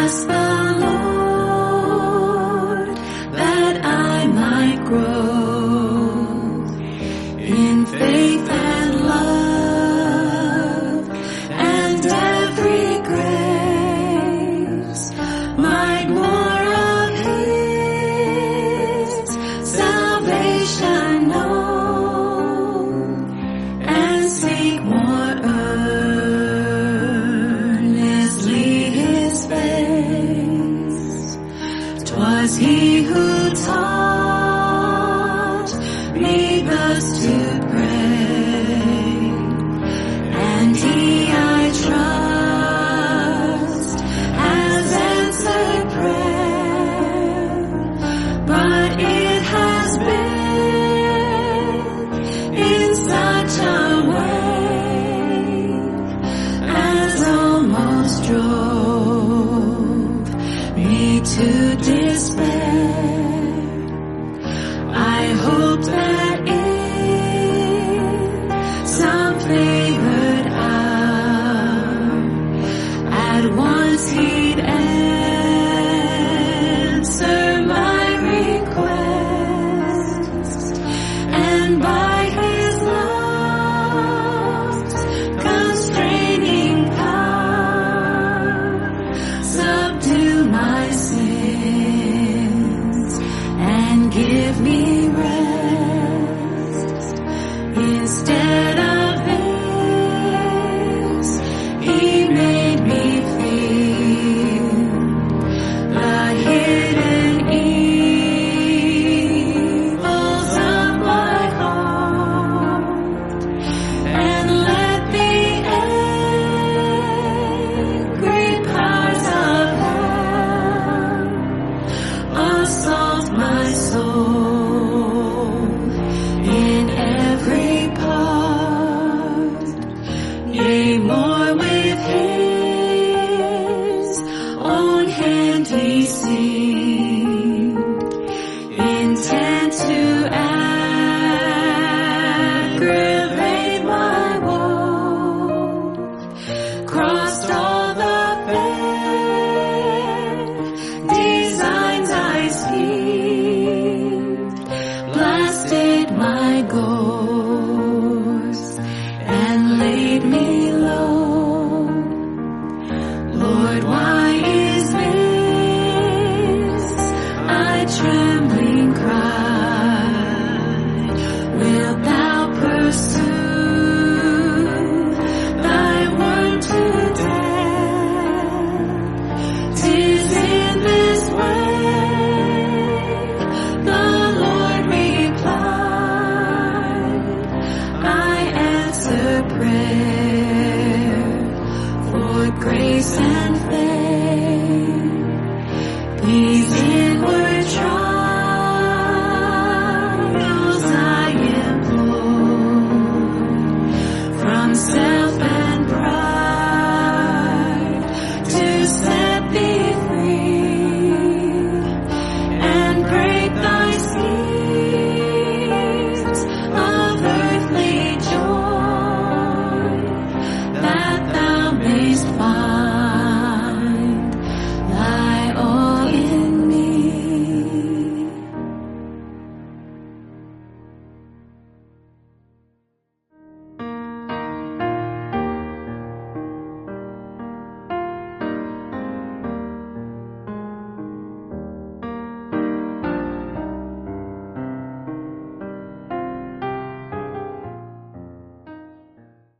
ask the Lord that I might grow in faith and love and every grace, might more of His salvation know and seek more earnestly His face. 'Twas He who taught me thus to pray, and He, I trust, has answered prayer. But it has been in such a way as almost drove me to despair. I hope that in some favored hour at once He'd answer my request, and by His love's constraining power subdue my sins and give me rest. Instead of this, He made me feel the hidden evils of my heart, and let the angry powers of hell assault my soul in every part. Yea, more with His own hand He seemed intent to aggravate my woe, crossed all the fair designs I schemed, blasted my goal.